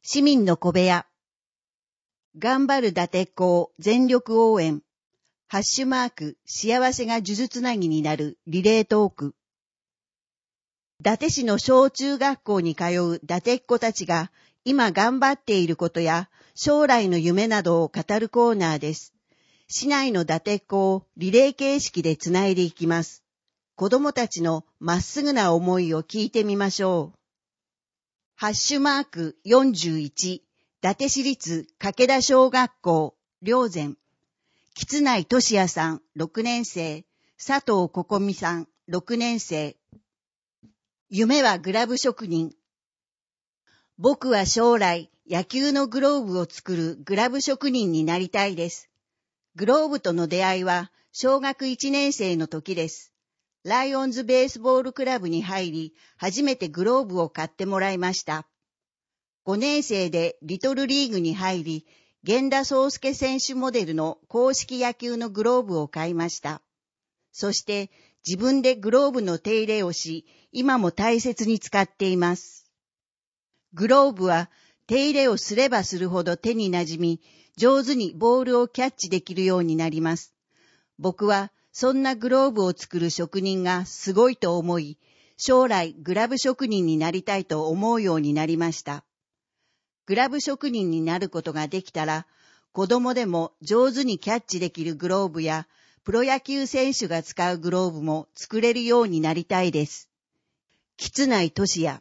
市民の小部屋。頑張る伊達っ子を全力応援。ハッシュマーク、幸せが数珠つなぎになるリレートーク。伊達市の小中学校に通う伊達っ子たちが今頑張っていることや将来の夢などを語るコーナーです。市内の伊達っ子をリレー形式でつないでいきます。子供たちのまっすぐな思いを聞いてみましょう。ハッシュマーク41、伊達市立掛田小学校、霊前。橘内俊也さん、6年生。佐藤心美さん、6年生。夢はグラブ職人。僕は将来、野球のグローブを作るグラブ職人になりたいです。グローブとの出会いは、小学1年生の時です。ライオンズベースボールクラブに入り、初めてグローブを買ってもらいました。5年生でリトルリーグに入り、源田壮介選手モデルの公式野球のグローブを買いました。そして自分でグローブの手入れをし、今も大切に使っています。グローブは手入れをすればするほど手に馴染み、上手にボールをキャッチできるようになります。僕はそんなグローブを作る職人がすごいと思い、将来グラブ職人になりたいと思うようになりました。グラブ職人になることができたら、子供でも上手にキャッチできるグローブや、プロ野球選手が使うグローブも作れるようになりたいです。橘内俊也。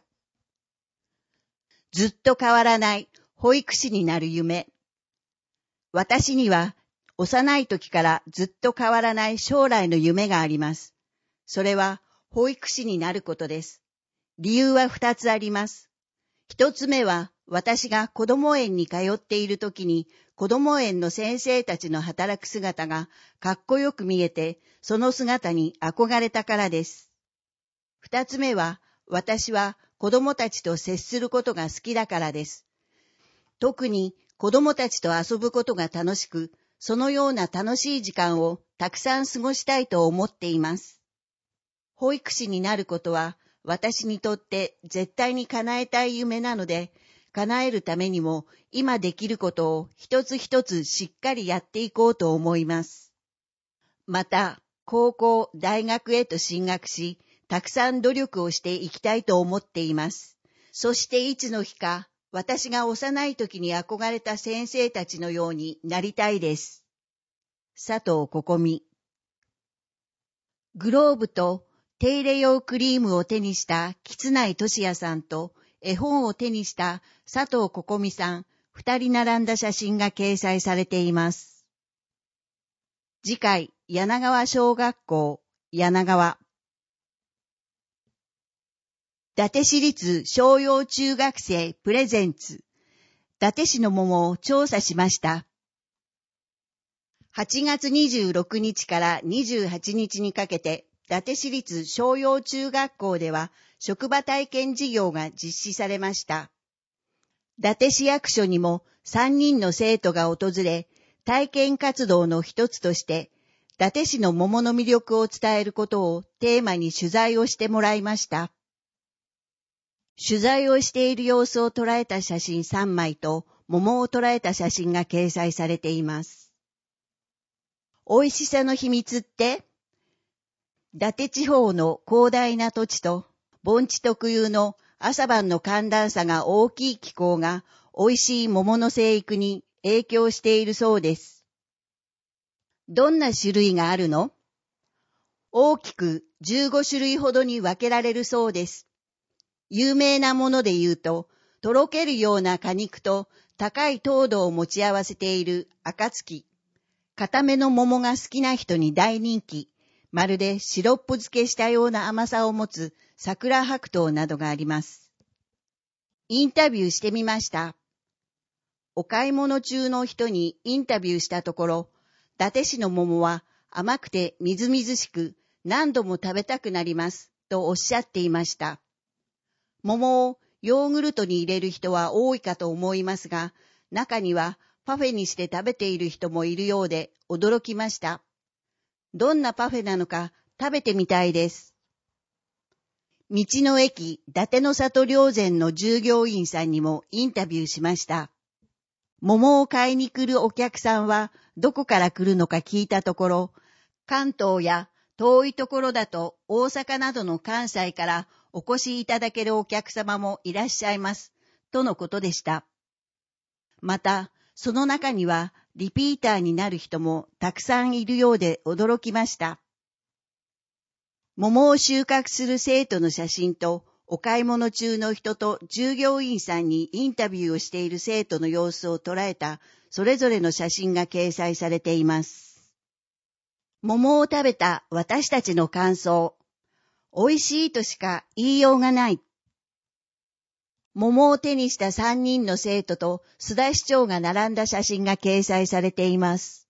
ずっと変わらない保育士になる夢。私には幼い時からずっと変わらない将来の夢があります。それは保育士になることです。理由は2つあります。1つ目は私が子ども園に通っている時に子ども園の先生たちの働く姿がかっこよく見えて、その姿に憧れたからです。2つ目は私は子どもたちと接することが好きだからです。特に子どもたちと遊ぶことが楽しく、そのような楽しい時間をたくさん過ごしたいと思っています。保育士になることは私にとって絶対に叶えたい夢なので、叶えるためにも今できることを一つ一つしっかりやっていこうと思います。また、高校、大学へと進学し、たくさん努力をしていきたいと思っています。そしていつの日か、私が幼い時に憧れた先生たちのようになりたいです。佐藤心美。グローブと手入れ用クリームを手にした橘内俊也さんと絵本を手にした佐藤心美さん、2人並んだ写真が掲載されています。次回、柳川小学校、柳川。伊達市立商用中学生プレゼンツ。伊達市の桃を調査しました。8月26日から28日にかけて、伊達市立商用中学校では職場体験事業が実施されました。伊達市役所にも3人の生徒が訪れ、体験活動の一つとして、伊達市の桃の魅力を伝えることをテーマに取材をしてもらいました。取材をしている様子を捉えた写真3枚と桃を捉えた写真が掲載されています。美味しさの秘密って、伊達地方の広大な土地と盆地特有の朝晩の寒暖差が大きい気候が美味しい桃の生育に影響しているそうです。どんな種類があるの？大きく15種類ほどに分けられるそうです。有名なもので言うと、とろけるような果肉と高い糖度を持ち合わせている暁。固めの桃が好きな人に大人気。まるでシロップ漬けしたような甘さを持つ桜白桃などがあります。インタビューしてみました。お買い物中の人にインタビューしたところ、伊達市の桃は甘くてみずみずしく何度も食べたくなりますとおっしゃっていました。桃をヨーグルトに入れる人は多いかと思いますが、中にはパフェにして食べている人もいるようで驚きました。どんなパフェなのか食べてみたいです。 道の駅伊達の里良善の従業員さんにもインタビューしました。桃を買いに来るお客さんはどこから来るのか聞いたところ、関東や遠いところだと大阪などの関西からお越しいただけるお客様もいらっしゃいます、とのことでした。また、その中にはリピーターになる人もたくさんいるようで驚きました。桃を収穫する生徒の写真と、お買い物中の人と従業員さんにインタビューをしている生徒の様子を捉えたそれぞれの写真が掲載されています。桃を食べた私たちの感想。美味しいとしか言いようがない。桃を手にした3人の生徒と須田市長が並んだ写真が掲載されています。